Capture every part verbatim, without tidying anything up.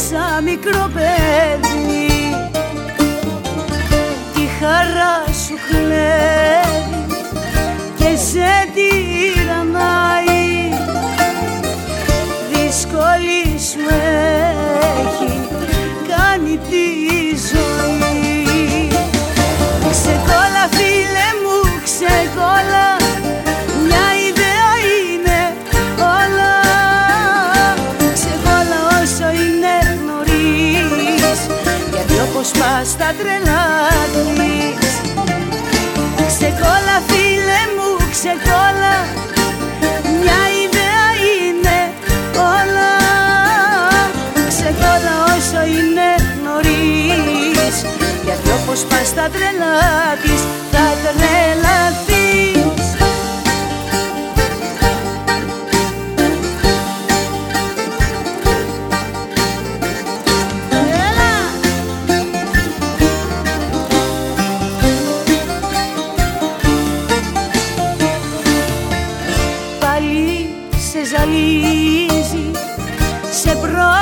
σαν μικρό παιδί. Τη χαρά σου κλέβει και σε τυραννάει, δύσκολη σου έχει κάνει τη ζωή. Ξεκόλα φίλε μου, ξεκόλα, μια ιδέα είναι όλα. Ξεκόλα όσο είναι νωρίς, γιατί όπως πας τα τρελά της. Ξεκόλα φίλε μου, ξεκόλα, μια ιδέα είναι όλα. Ξεκόλα όσο είναι νωρίς, γιατί όπως πας τα τρελά της, θα τρελαθείς. Πάλι σε ζαλίζει, σε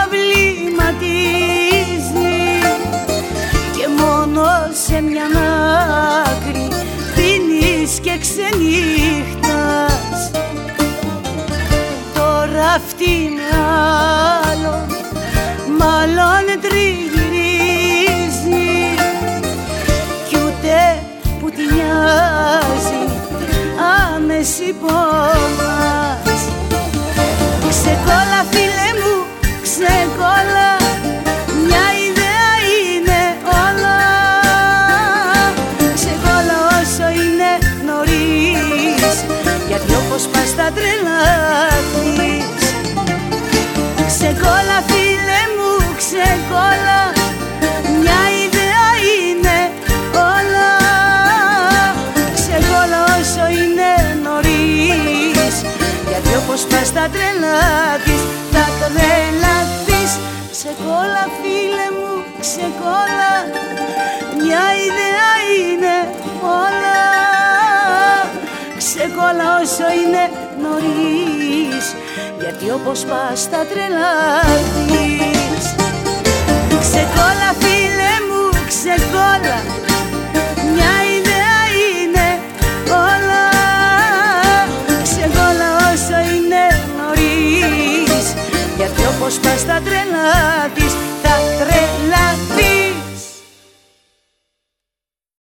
προβληματίζει και μόνο σε μια άκρη πίνεις και ξενύχτας. Τώρα αυτή με άλλο μάλλον τριγυρίζει κι ούτε που τη νοιάζει άμεση πόνας. Ξεκόλα φίλε μου, ξεκόλα, μια ιδέα είναι όλα. Ξεκόλα όσο είναι νωρίς, γιατί όπως πας τα τρελά της. Ξεκόλα φίλε μου, ξεκόλα, μια ιδέα είναι όλα. Ξεκόλα όσο είναι νωρίς, γιατί όπως πας τα τρελά της, θα τρελαθείς. Ξεκόλα φίλε μου, ξεκόλα, μια ιδέα είναι όλα. Ξεκόλα όσο είναι νωρίς, γιατί όπως πας τα τρελά της. Ξεκόλα φίλε μου, ξεκόλα, μια ιδέα είναι όλα. Ξεκόλα όσο είναι νωρίς, γιατί όπως πας τα τρελά